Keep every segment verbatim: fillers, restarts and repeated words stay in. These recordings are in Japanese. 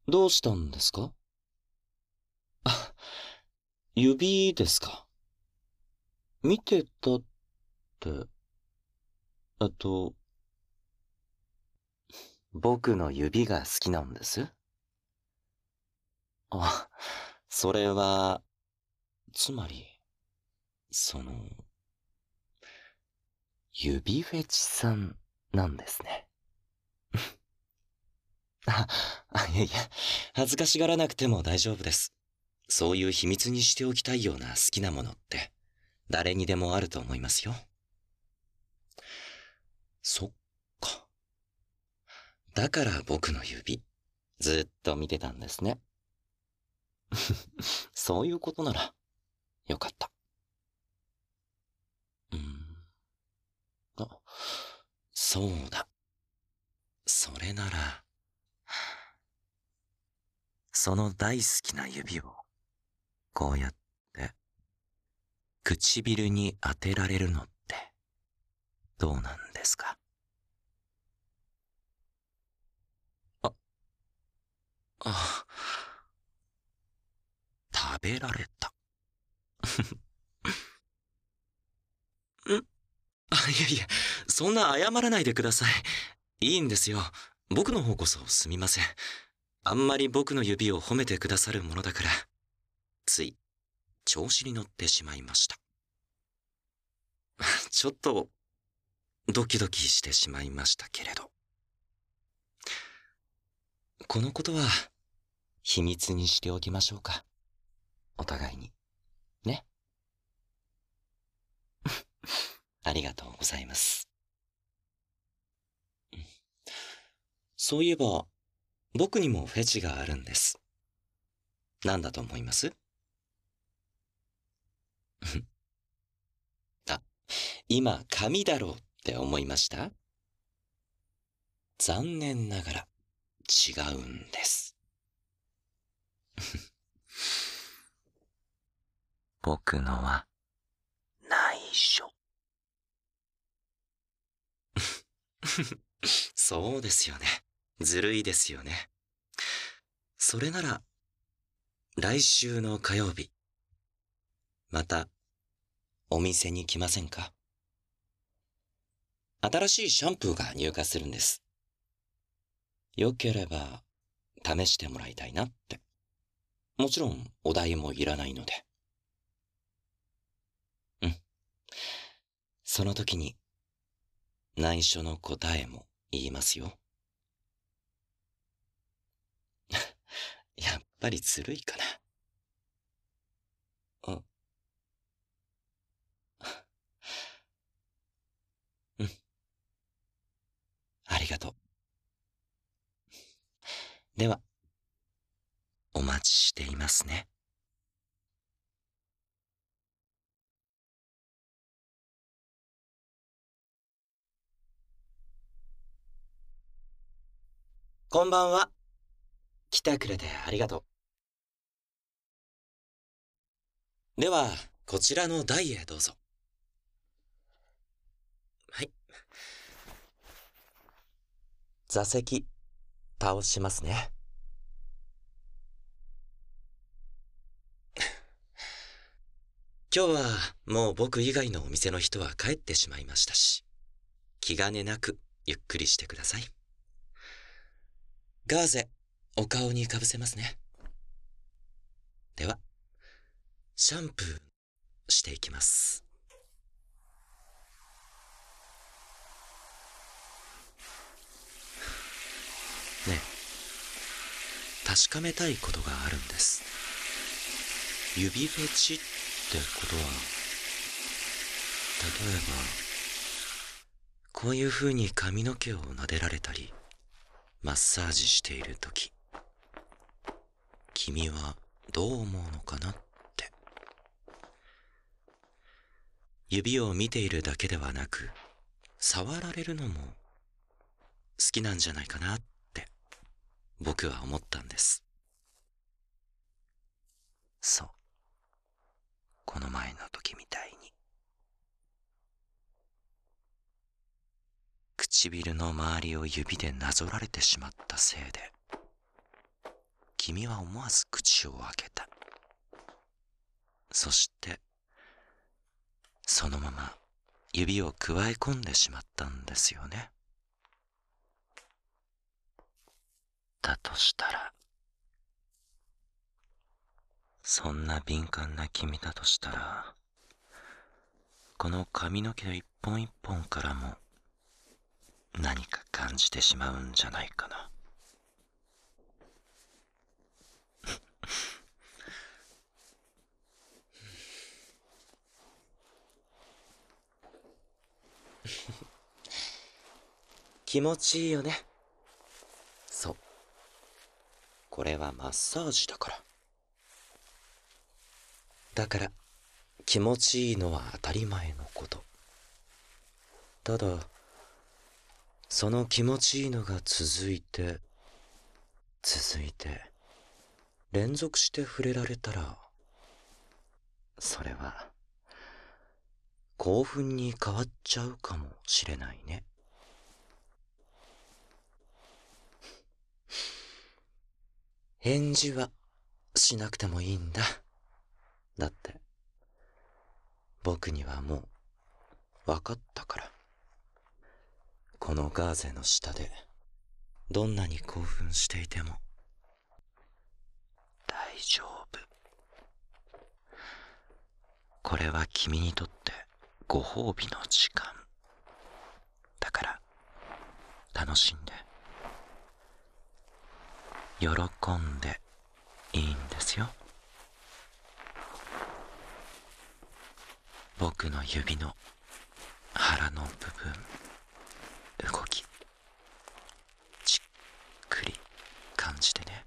どうしたんですか？あ、指ですか？見てたって、えっと、僕の指が好きなんです。あ、それは、つまり、その、指フェチさんなんですね。あ、あ、いやいや、恥ずかしがらなくても大丈夫です。そういう秘密にしておきたいような好きなものって、誰にでもあると思いますよ。そっか。だから僕の指、ずっと見てたんですね。そういうことなら、よかった。うーん。あ、そうだ。それなら、その大好きな指を、こうやって、唇に当てられるのって、どうなんですか？あ、あ、食べられた。んあ、いやいや、そんな謝らないでください。いいんですよ。僕の方こそすみません。あんまり僕の指を褒めてくださるものだから、つい、調子に乗ってしまいました。ちょっと、ドキドキしてしまいましたけれど。このことは、秘密にしておきましょうか。お互いに。ね。ありがとうございます。そういえば、僕にもフェチがあるんです。なんだと思います？あ、今、髪だろうって思いました？残念ながら、違うんです。僕のは、内緒。そうですよね。ずるいですよね。それなら、来週の火曜日、また、お店に来ませんか？新しいシャンプーが入荷するんです。よければ、試してもらいたいなって。もちろん、お代もいらないので。うん。その時に、内緒の答えも言いますよ。やっぱりずるいかな。あ、うん。ありがとう。では、お待ちしていますね。こんばんは。来てくれてありがとう。では、こちらの台へどうぞ。はい。座席、倒しますね。今日はもう僕以外のお店の人は帰ってしまいましたし、気兼ねなくゆっくりしてください。ガーゼ、お顔にかぶせますね。では、シャンプーしていきます。ねえ、確かめたいことがあるんです。指フェチってことは、例えば、こういう風に髪の毛を撫でられたり、マッサージしているとき、君はどう思うのかなって。指を見ているだけではなく、触られるのも好きなんじゃないかなって僕は思ったんです。そう。この前の時みたいに。唇の周りを指でなぞられてしまったせいで、 君は思わず口を開けた。そしてそのまま指をくわえ込んでしまったんですよね。だとしたら、そんな敏感な君だとしたら、この髪の毛の一本一本からも何か感じてしまうんじゃないかな。気持ちいいよね。そう。これはマッサージだから。だから気持ちいいのは当たり前のこと。ただその気持ちいいのが続いて続いて連続して触れられたら、それは興奮に変わっちゃうかもしれないね。返事はしなくてもいいんだ。だって僕にはもう分かったから。このガーゼの下でどんなに興奮していても大丈夫。これは君にとってご褒美の時間だから、楽しんで喜んでいいんですよ。僕の指の腹の部分、動きじっくり感じてね。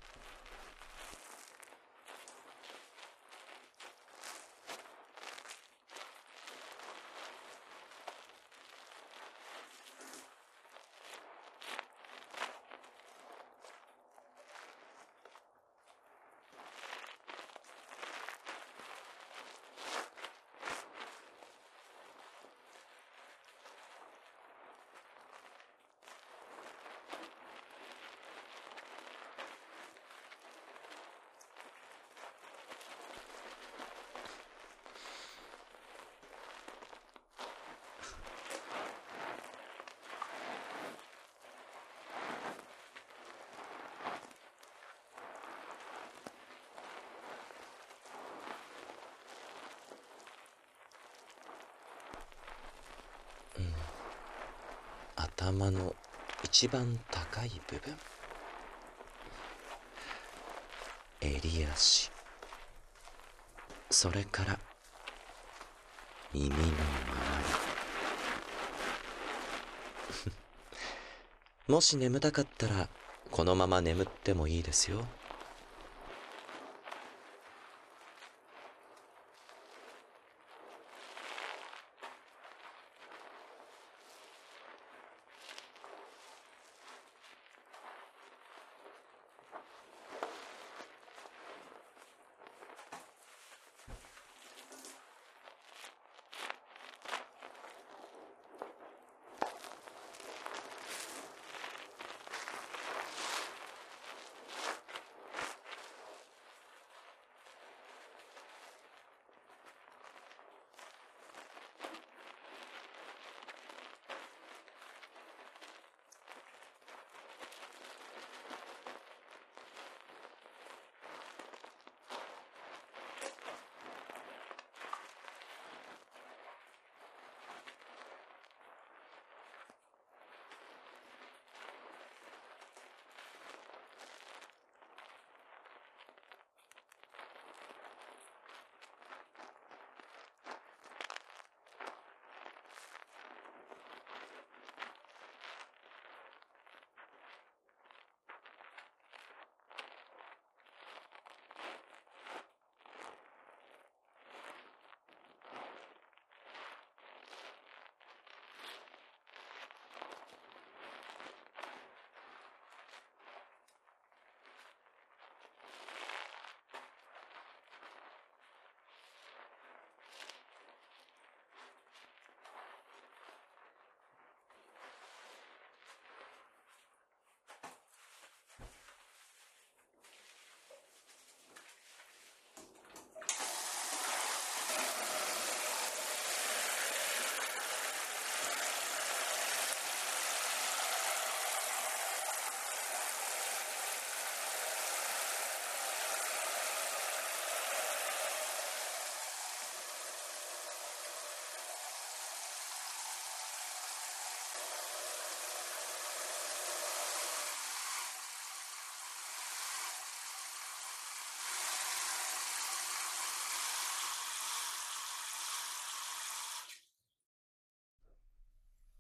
頭の一番高い部分、襟足、それから耳の周りもし眠たかったらこのまま眠ってもいいですよ。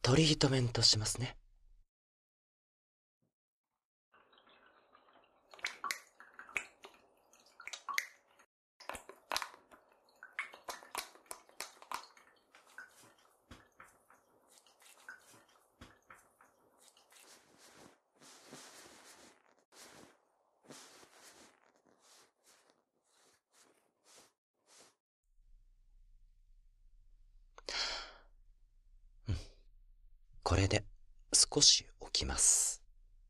トリートメントしますね。うん、これで少し起きます。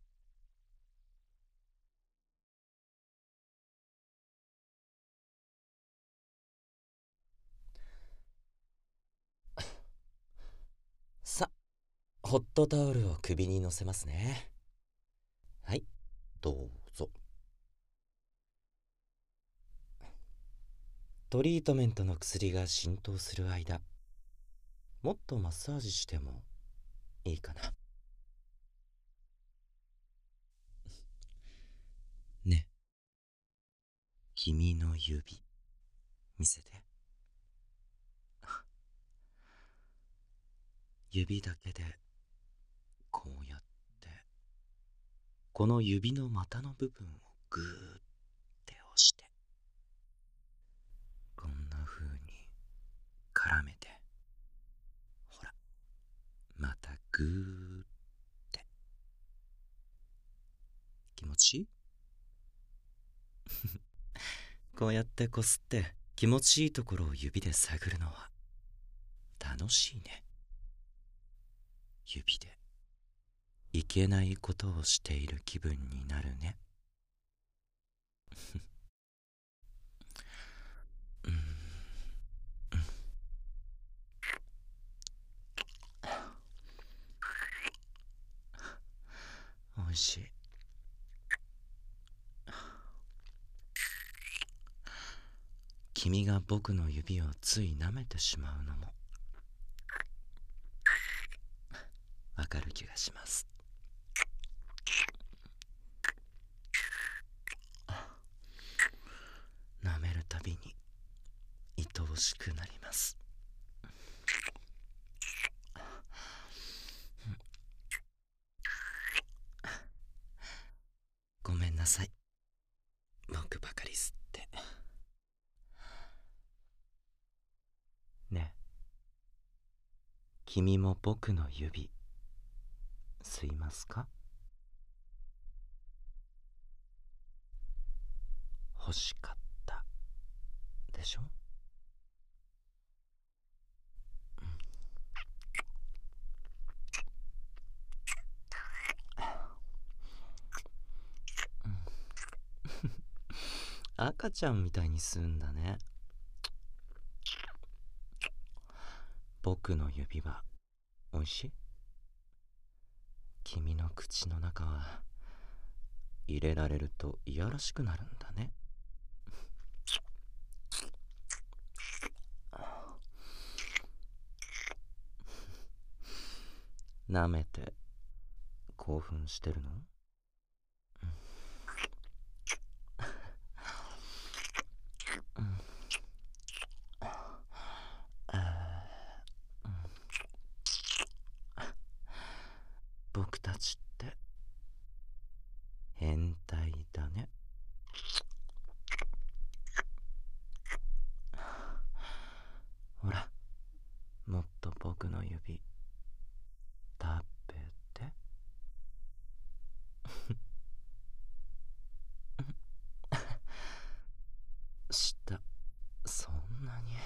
さ、ホットタオルを首に乗せますね。はい、どうぞ。トリートメントの薬が浸透する間、もっとマッサージしてもいいかな。ね、君の指、見せて。指だけで、こうやって、この指の股の部分をぐーって押して、こんな風に絡めて、ほら、またぐーって。気持ちいい？こうやってこすって気持ちいいところを指で探るのは楽しいね。指でいけないことをしている気分になるね。うん、おいしい。君が僕の指をつい舐めてしまうのもわかる気がします。舐めるたびに愛おしくなります。ごめんなさい、僕ばかり吸って。ねえ、君も僕の指吸いますか？欲しかったでしょ？赤ちゃんみたいに吸うんだね。僕の指はおいしい？君の口の中は入れられるといやらしくなるんだね。舐めて興奮してるの？うん、僕たちって変態だね。ほら、もっと僕の指食べて。舌、そんなに。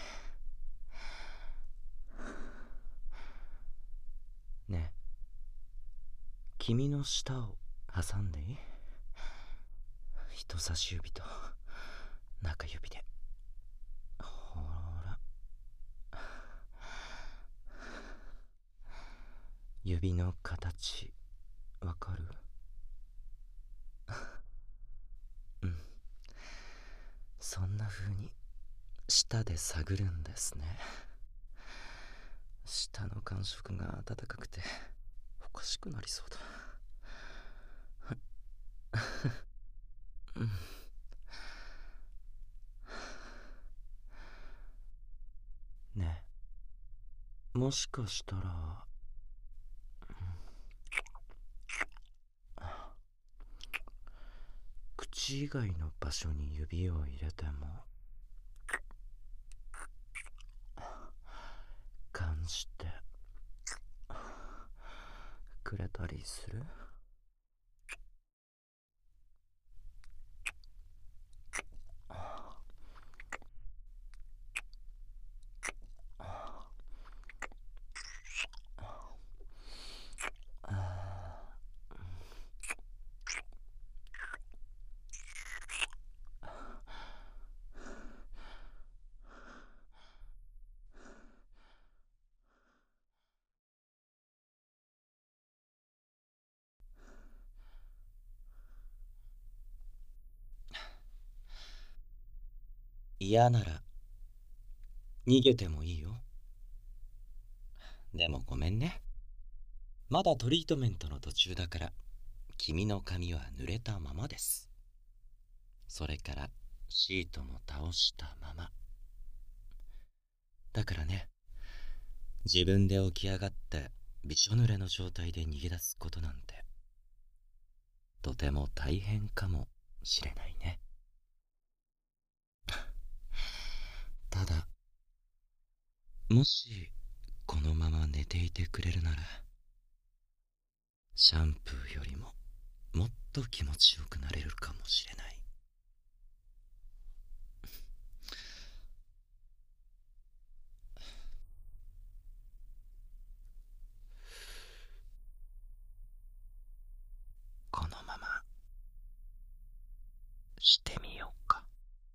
ねえ、君の舌を挟んでいい？人差し指と中指で。ほら、指の形わかる？うん、そんな風に舌で探るんですね。舌の感触が温かくておかしくなりそうだ。うん、ねえ、もしかしたら口以外の場所に指を入れても感じてくれたりする？嫌なら逃げてもいいよ。でもごめんね。まだトリートメントの途中だから君の髪は濡れたままです。それからシートも倒したままだからね、自分で起き上がってびしょ濡れの状態で逃げ出すことなんてとても大変かもしれないね。ただもしこのまま寝ていてくれるなら、シャンプーよりももっと気持ちよくなれるかもしれない。このまましてみようか。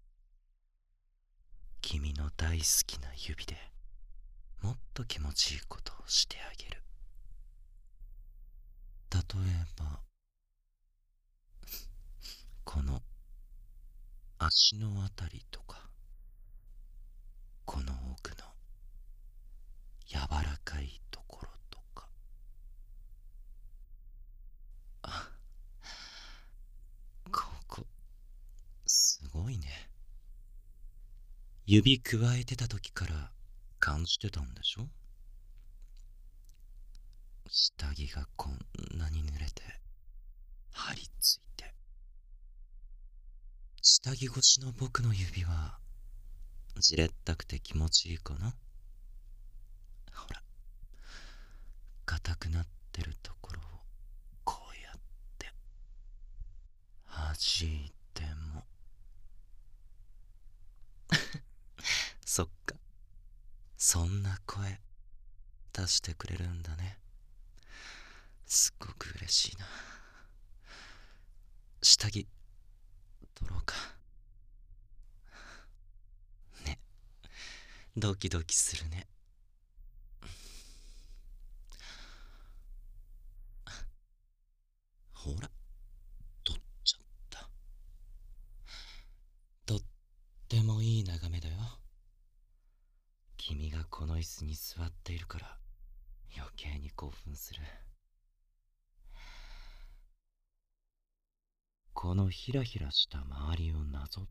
君の大好きな指でもっと気持ちいいことをしてあげる。例えばこの足のあたりとか、この奥の柔らかいところとか。あ、ここすごいね。指くわえてた時から感じてたんでしょ？下着がこんなに濡れて張り付いて、下着越しの僕の指はじれったくて気持ちいいかな？ほら、硬くなってるところをこうやって弾いてもそっか、そんな声出してくれるんだね。すっごく嬉しいな。下着取ろうかね。ドキドキするね。ほら、取っちゃった。とってもいい眺めだよ。君がこの椅子に座っているから余計に興奮する。このヒラヒラした周りをなぞって、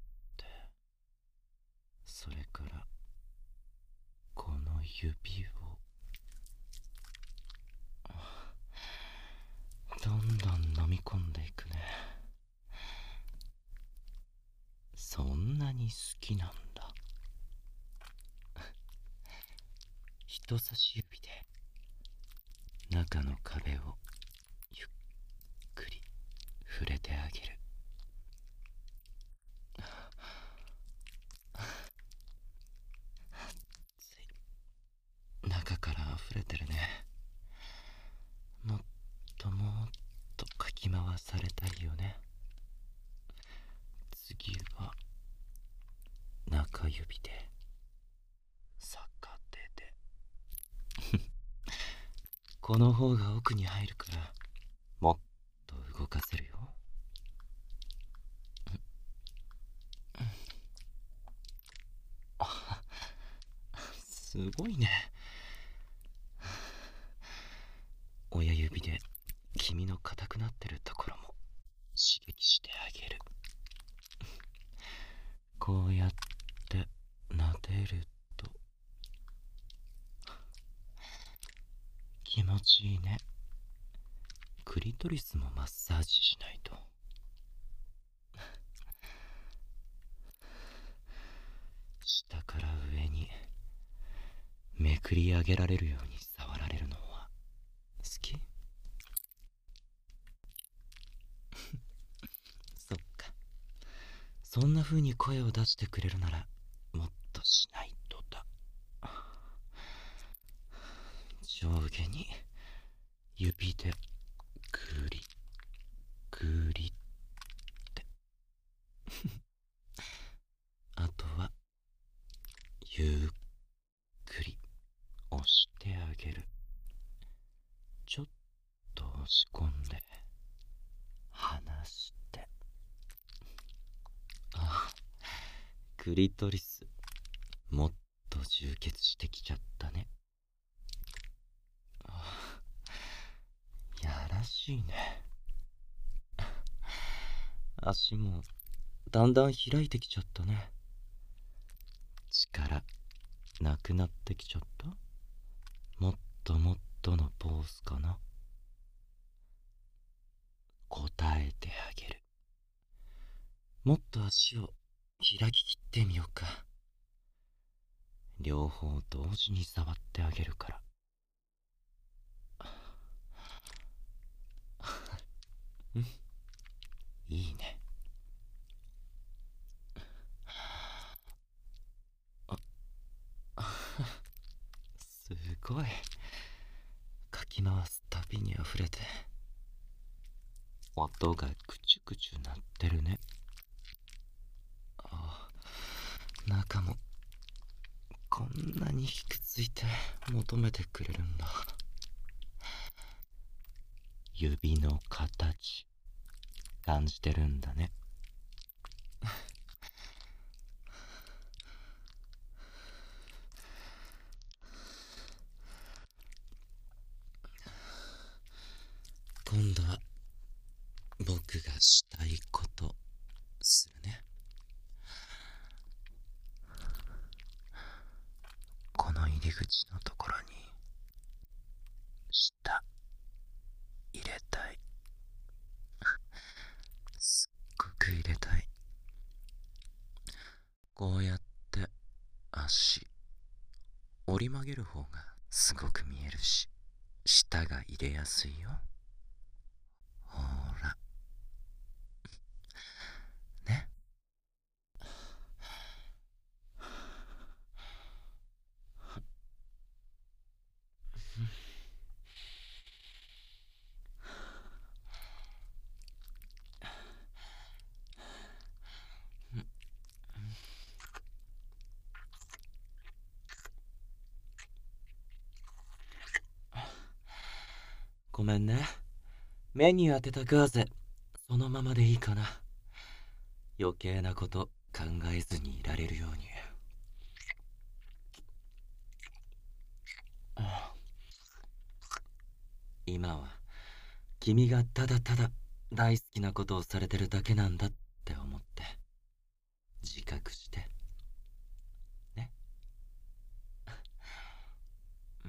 それからこの指をどんどん飲み込んでいくね。そんなに好きなんだ。人差し指で中の壁をゆっくり触れてあげる。中から溢れてるね。もっともっとかき回されたいよね。次は中指で逆手でこの方が奥に入るからもっと動かせるよ。すごいね。親指で君の硬くなってるところも刺激してあげる。こうやって撫でると気持ちいいね。クリトリスもマッサージしないと。 下から上にめくり上げられるように触られるのは好き？そっか。そんな風に声を出してくれるならもっとしないとだ。上下に指でグリグリって。あとはゆっくり押してあげる。ちょっと押し込んで離して。あ、クリトリスもっと充血してきちゃったね。あ、やらしいね。足もだんだん開いてきちゃったね。力なくなってきちゃった？もっともっとのポーズかな。答えてあげる。もっと足を開ききってみようか。両方同時に触ってあげるから。うん、いいね。すごい。かき回すたびにあふれて音がクチュクチュ鳴ってるね。ああ、中もこんなにひくついて求めてくれるんだ。指の形感じてるんだね。今度は僕がしたいことするね。この入り口のところに舌入れたい。すっごく入れたい。こうやって足折り曲げる方がすごく見えるし、舌が入れやすいよ。ほらね。ごめんね。目に当てたガーゼそのままでいいかな。余計なこと考えずにいられるように。今は君がただただ大好きなことをされてるだけなんだって思って自覚してね。うん、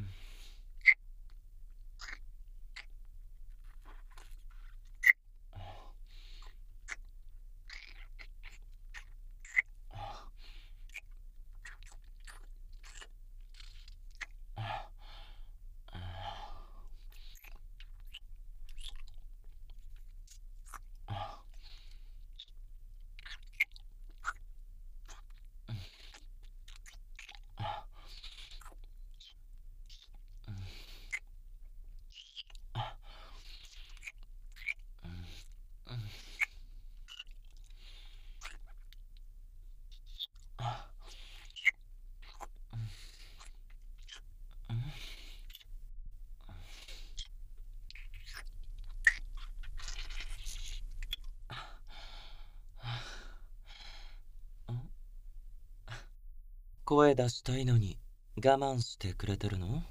声出したいのに我慢してくれてるの？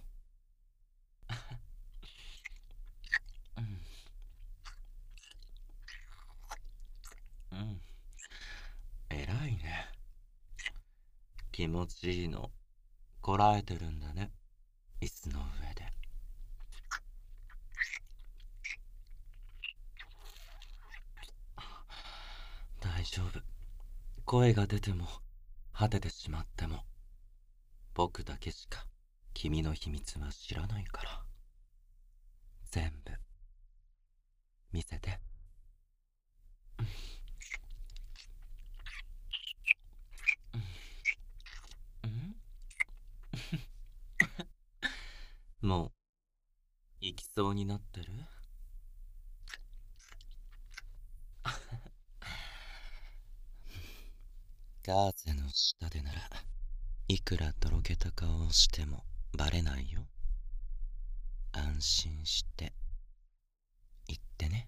うん、うん、偉いね。気持ちいいのこらえてるんだね、椅子の上で。大丈夫。声が出ても果ててしまっても、僕だけしか君の秘密は知らないから。全部見せて。もう行きそうになってる？ガーゼの下でならいくらとろけた顔をしてもバレないよ。安心して言ってね。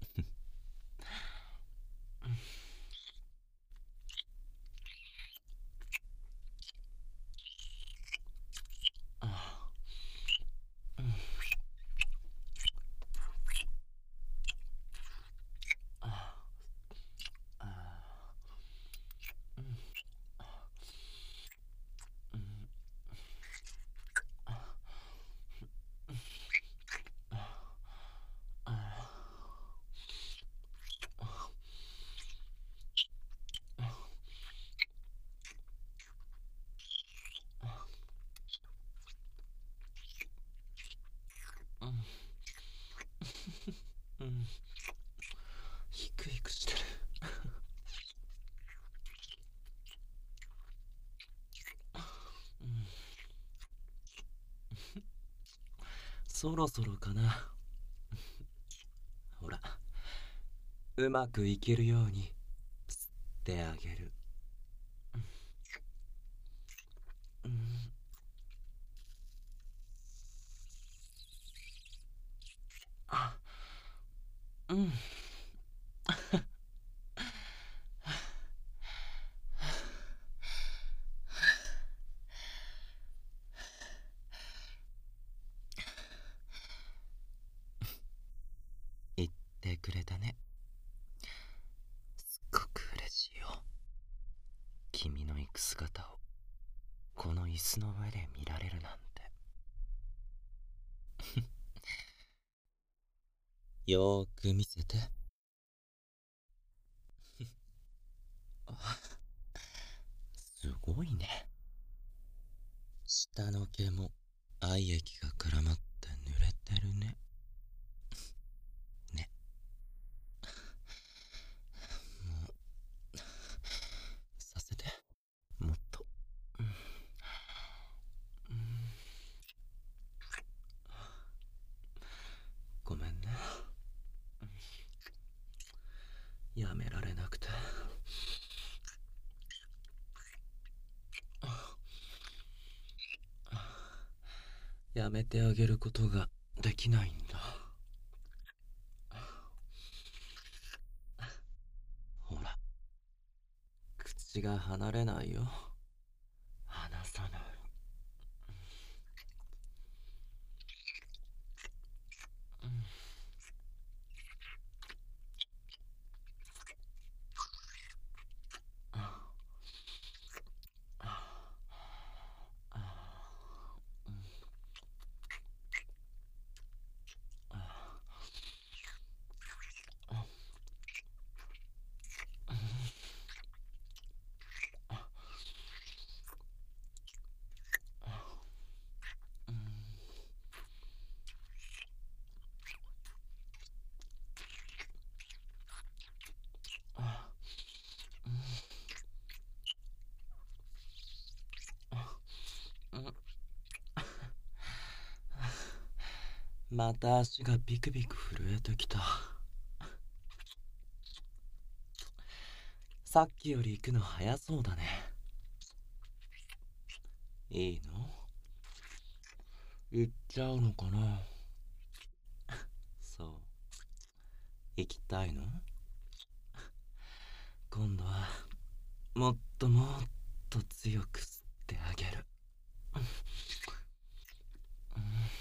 うん、ヒクヒクしてる。うん、そろそろかな。ほら、うまくいけるように吸ってあげる。うん、あ、うん。言ってくれたね。すっごく嬉しいよ。君の行く姿をこの椅子の上で見られるなんて。よーく見せて。あ、すごいね。下の毛も愛液が絡まって濡れてるね。ね。もうさせて、もっと。うん、うん、ごめんね。やめられなくて。やめてあげることができないんだ。ほら、口が離れないよ。離さない。うん、あああ、うん、ああ、うん、うん、あ、うん、うん、また足がビクビク震えてきた。さっきより行くの早そうだね。いいの？行っちゃうのかな？そう。行きたいの？今度はもっともっと強く吸ってあげる。うん、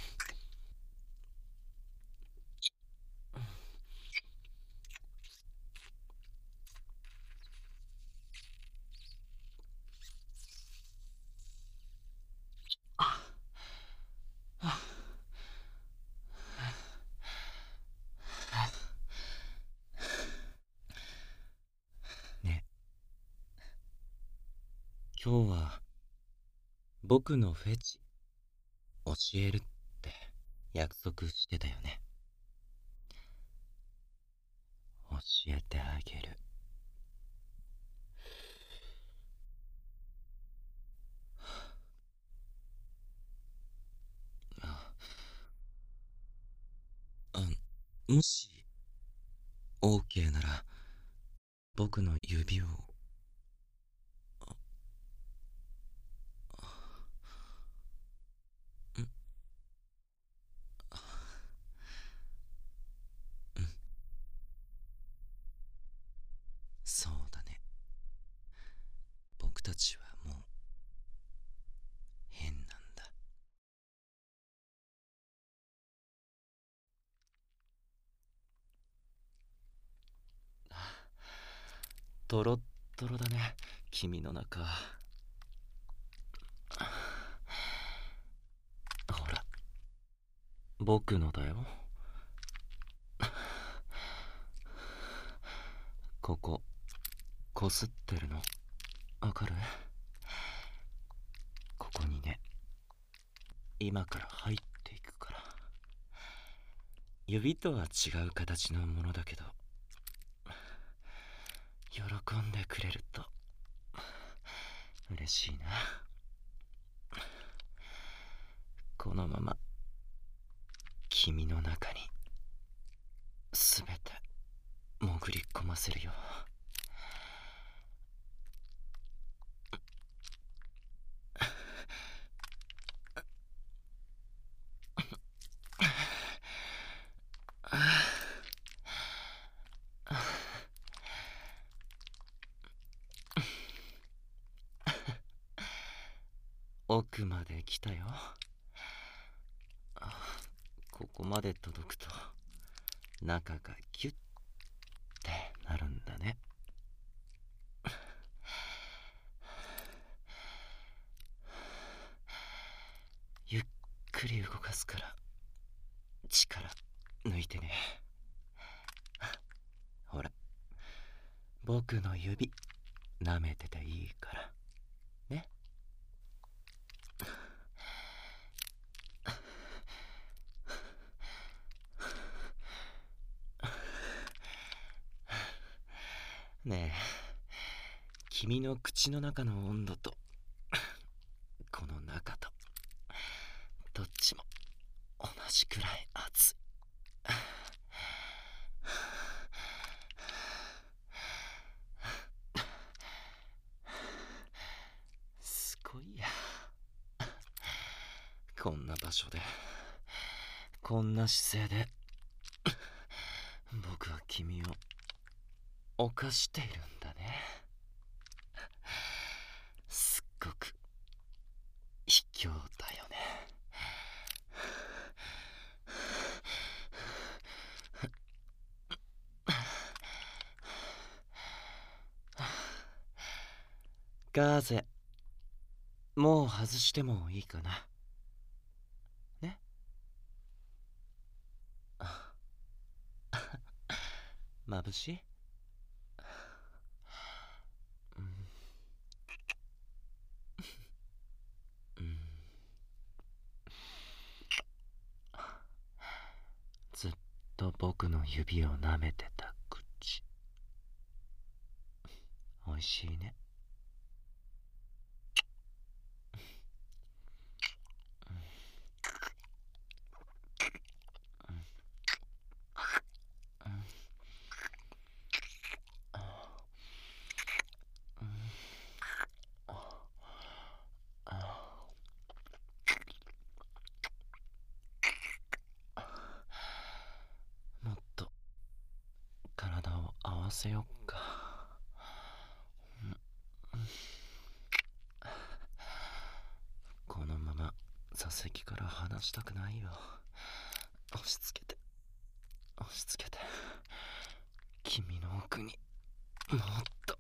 あ、あ、ね、 今日は僕のフェチ教えるって約束してたよね。教えてあげる。あ、あもし OK なら僕の指を。んうん、そうだね。僕たちはもう変なんだ。トロットロだね、君の中。ほら、僕のだよ。こここすってるのわかる？ここにね、今から入っていくから。指とは違う形のものだけど、喜んでくれると嬉しいな。このまま君の中にすべて潜り込ませるよ。奥まで来たよ。ここまで届くと中がギュッてなるんだね。ゆっくり動かすから力抜いてね。ほら、僕の指舐めてていいからね。ねえ、君の口の中の温度とこの中とどっちも同じくらい熱い。すごいや、こんな場所でこんな姿勢で僕は君を犯しているんだね。すっごく卑怯だよね。ガーゼ、もう外してもいいかな。ね。眩しい？うん、うん、ずっと僕の指を舐めてた口、おいしいね。もっと体を合わせよっか。このまま座席から離したくないよ。押し付けて押し付けて、君の奥にもっと。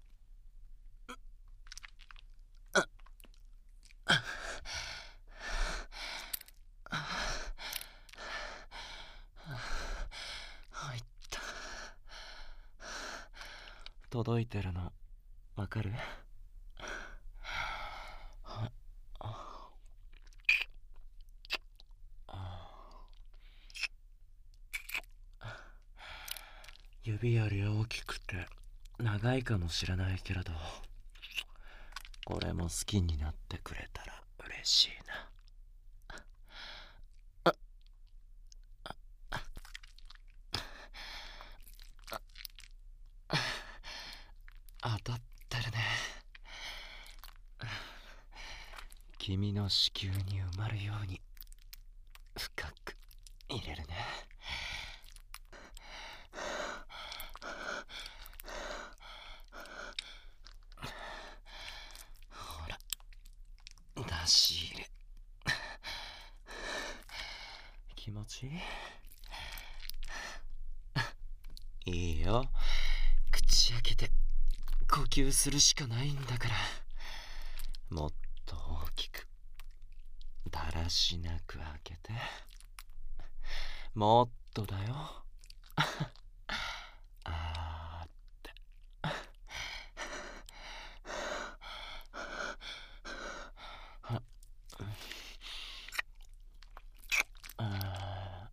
入った。届いてるのわかる？ 指より大きくて長いかもしれないけれど、これも好きになってくれたら嬉しいな。当たってるね。君の子宮に埋まるように深く入れるね。ほら、出し入れ。気持ちいい？いいよ。口開けて呼吸するしかないんだから。もっと大きく、だらしなく開けて。もっとだよ。あーって。あ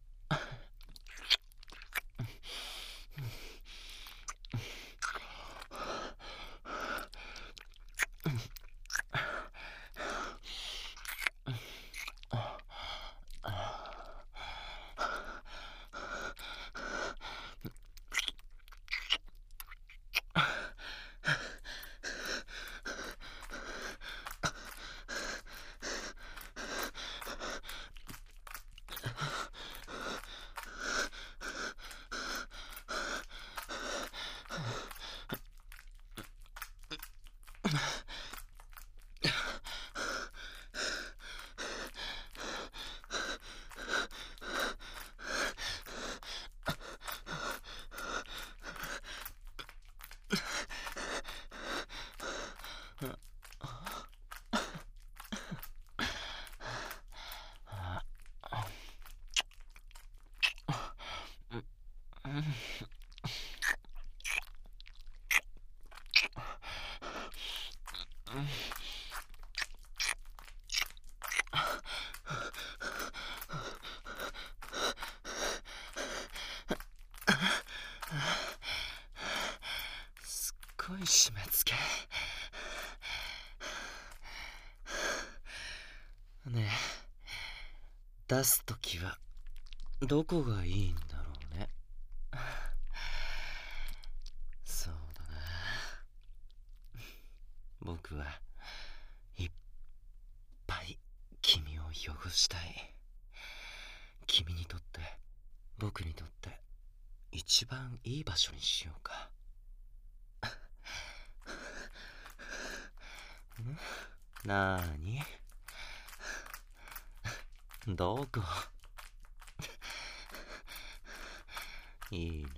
すっごい締め付け。ねえ、出すときはどこがいいんだろうね。そうだな。僕はいっぱい君を汚したい。君にとって、僕にとって一番いい場所にしようか。ん？なーに？どこ？いいの？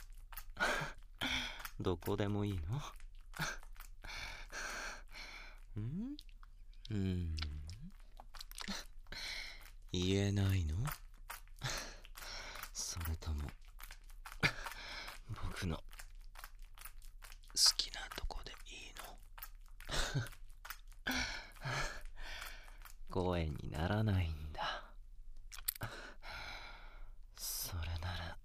どこでもいいの？ん？うん。言えないの？それとも僕の好きなとこでいいの？声にならないんだ。それなら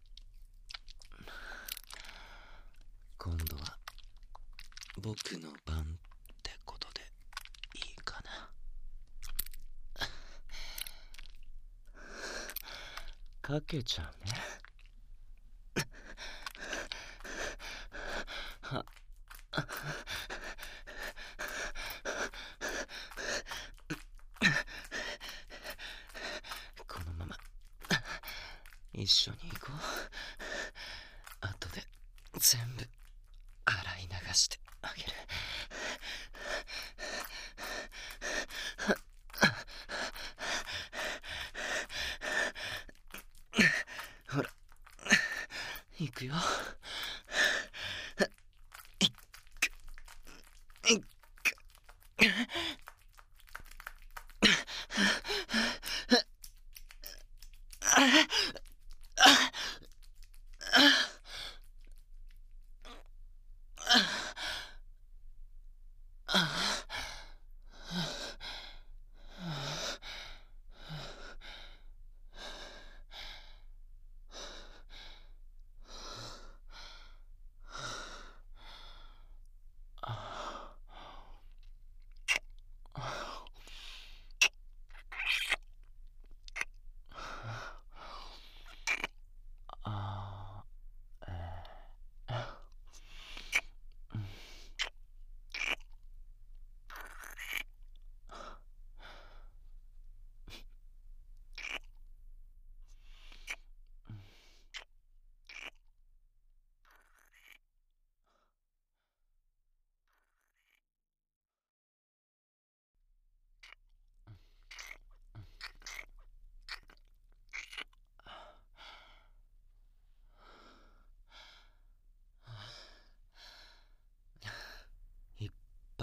今度は僕の番ってことでいいかな。かけちゃうね。はこのまま一緒に行こう。後で全部洗い流してあげる。ほら、行くよ。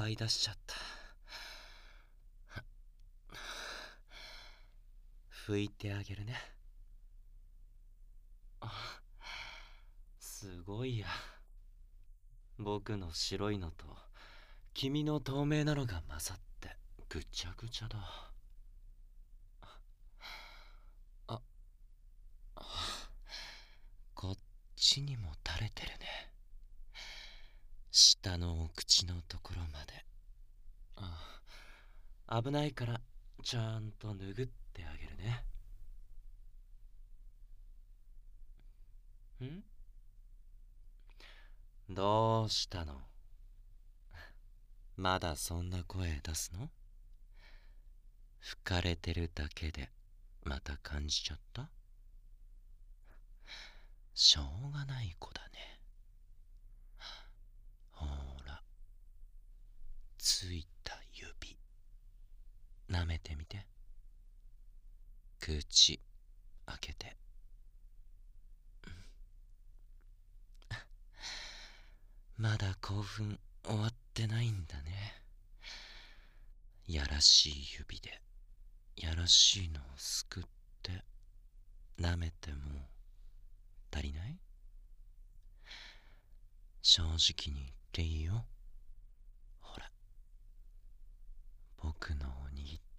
い出しちゃった。拭いてあげるね。あ、すごいや。僕の白いのと君の透明なのが混ざってぐちゃぐちゃだ。あ、こっちにも垂れてるね。下のお口のところまで。あ、危ないからちゃんと拭ってあげるね。ん？どうしたの？まだそんな声出すの？吹かれてるだけでまた感じちゃった？しょうがない子だね。ほら、ついた指舐めてみて。口開けて。まだ興奮終わってないんだね。やらしい指でやらしいのをすくって舐めても足りない？正直に言っていいよ。ほら、僕のを握って。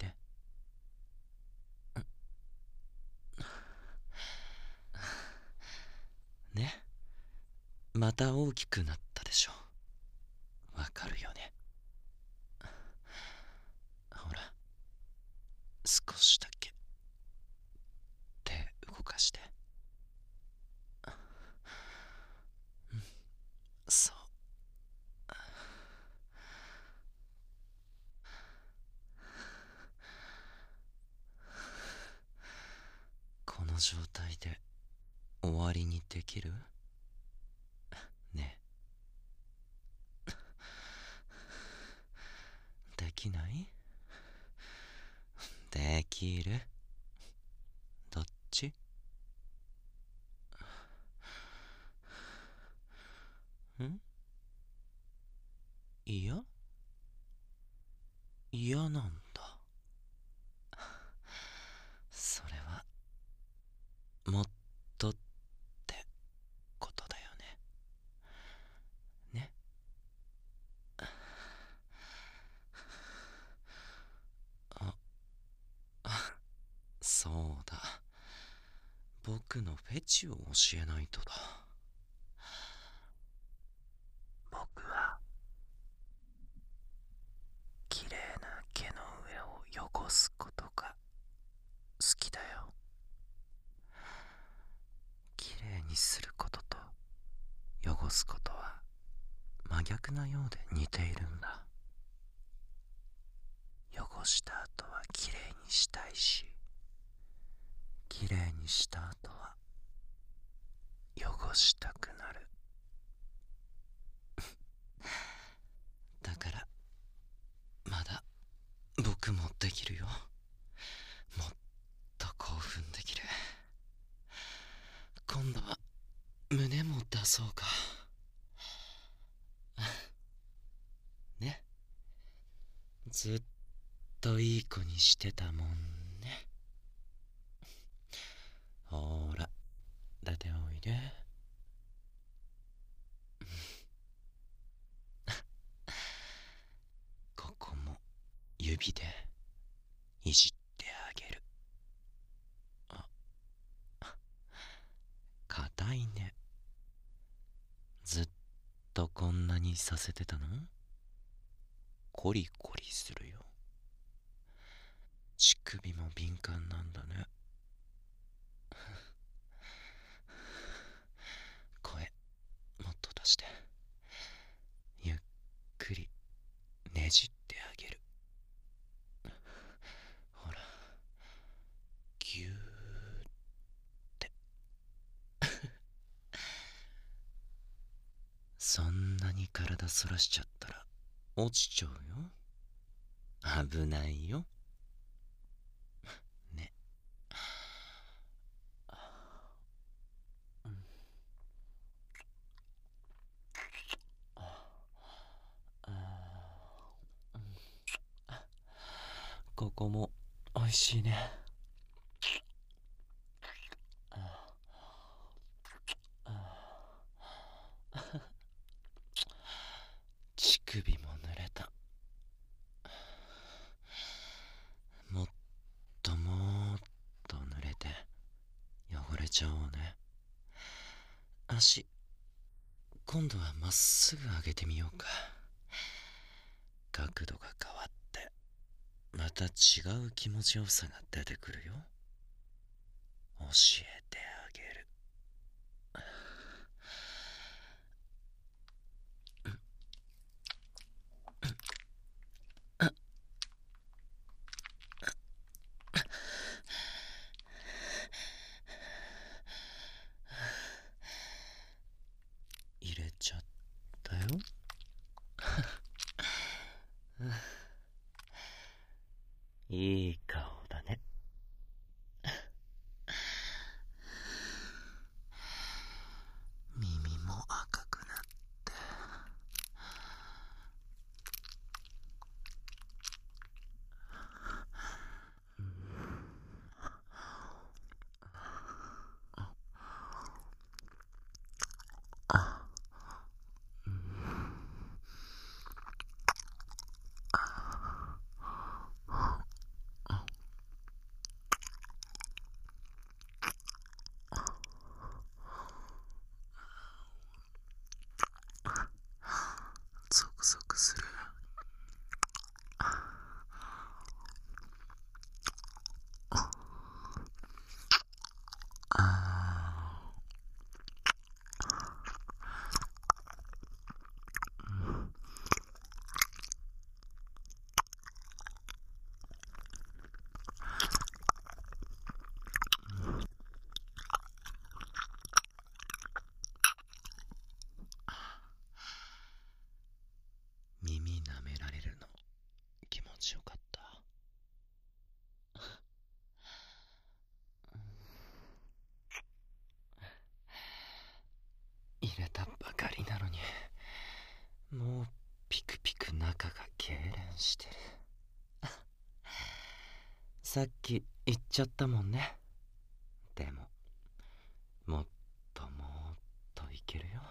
ね、また大きくなったでしょ。わかるよね。ほら、少しだけ手動かして。うん、そう。この状態で終わりにできる？ね。できない？できる？どっち？ん？いや、嫌なんだ。それはもっとってことだよね。ね。あ、あ、そうだ。僕のフェチを教えないとだ。僕は綺麗な毛の上を汚すことが好きだよ。綺麗にすることと汚すことは真逆なようで似ているんだ。汚した後は綺麗にしたいし、綺麗にした後は汚したくなる。だからまだ僕もできるよ。もっと興奮できる。今度は胸も出そうか。ね。ずっといい子にしてたもんね。ほら、出ておいで。ここも指でいじってあげる。あ、硬いね。ずっとこんなにさせてたの？コリコリするよ。乳首も敏感なんだね。声もっと出して。ゆっくりねじってあげる。ほら、ぎゅーって。そんなに体反らしちゃったら落ちちゃうよ。危ないよ。ね。うん、ああ、 ここもおいしいね。乳首も濡れた。もっともっと濡れて汚れちゃおうね。足、今度はまっすぐ上げてみようか。角度が変わってまた違う気持ちよさが出てくるよ。教えてあげる。入れちゃったよ。いい顔だね。耳も赤くなって。ゾクゾクする。耳舐められるの気持ちよかった。入れたばかりなのにもうピクピク中が痙攣してる。さっき言っちゃったもんね。でももっともっといけるよ。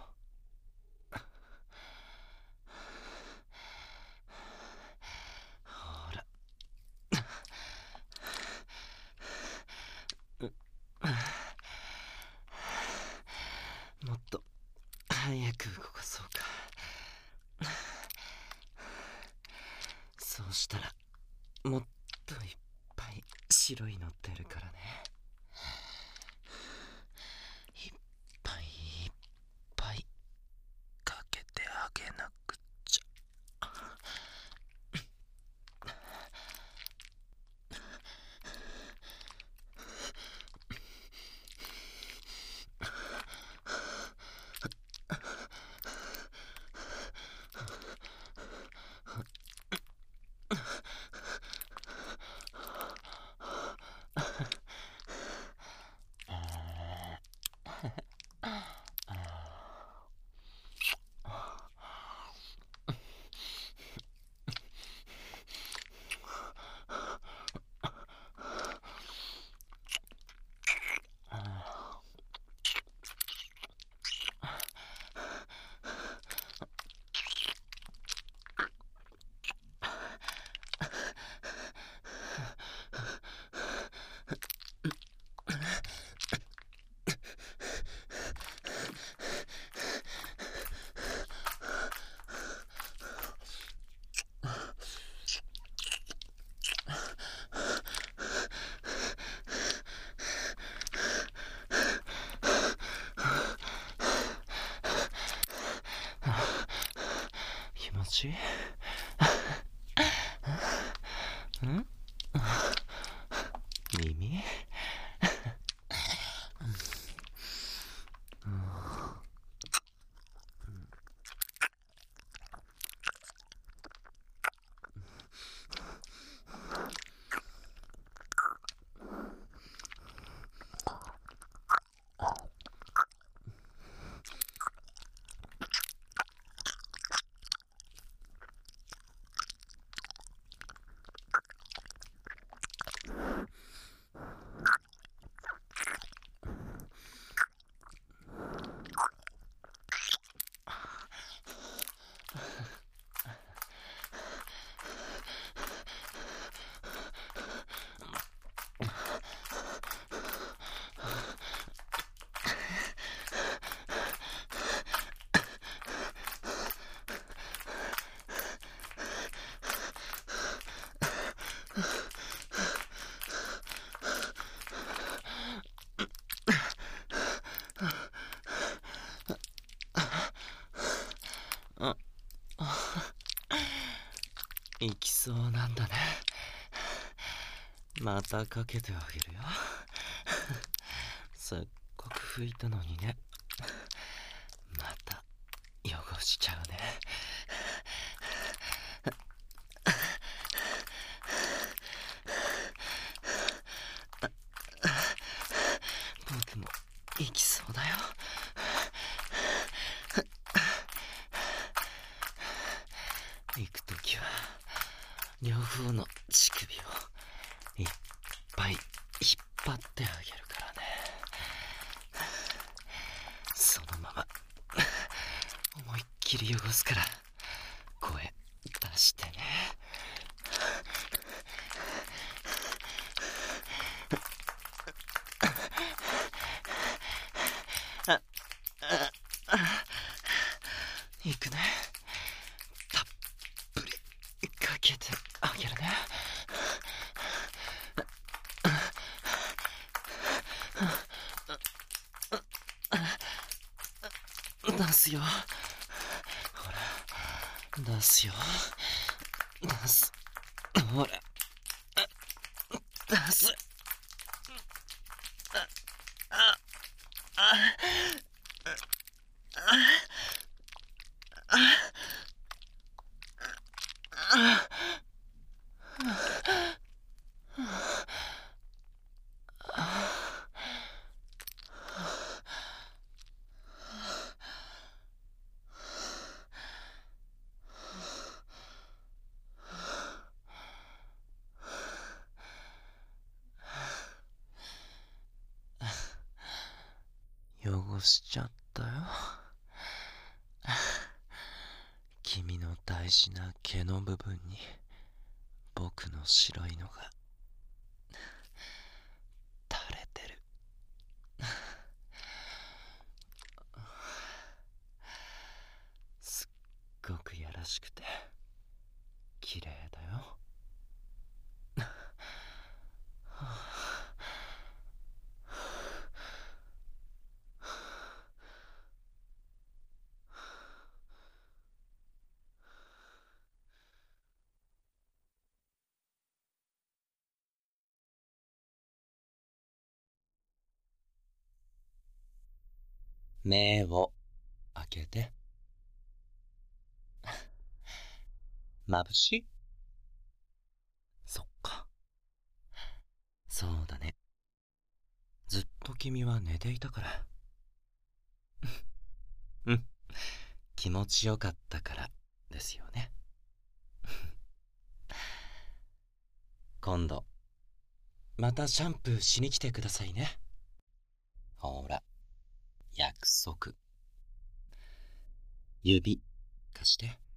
ほら。もっと早く動かそうか。そうしたらもっといっぱい白いの出るからね。いっぱいいっぱいかけてあげなくちゃ。気持ちいい。ん？耳？ 行きそうなんだね。またかけてあげるよ。せっかく拭いたのにね。また汚しちゃうね。僕も行きそうだよ。行くときは両方の乳首をいっぱい引っ張ってあげるからね。そのまま思いっきり汚すから声出してね。あああ行くね。たっぷりかけてあげるね。出すよ。ほら、出すよ。出す。ほら、出す。あ、あ、あ、あ、汚しちゃったよ。君の大事な毛の部分に僕の白いのが垂れてる。すっごくやらしくて綺麗だよ。目を開けて。眩しい？そっか。そうだね。ずっと君は寝ていたから。うん。気持ちよかったからですよね。今度またシャンプーしに来てくださいね。ほら、約束。指貸して。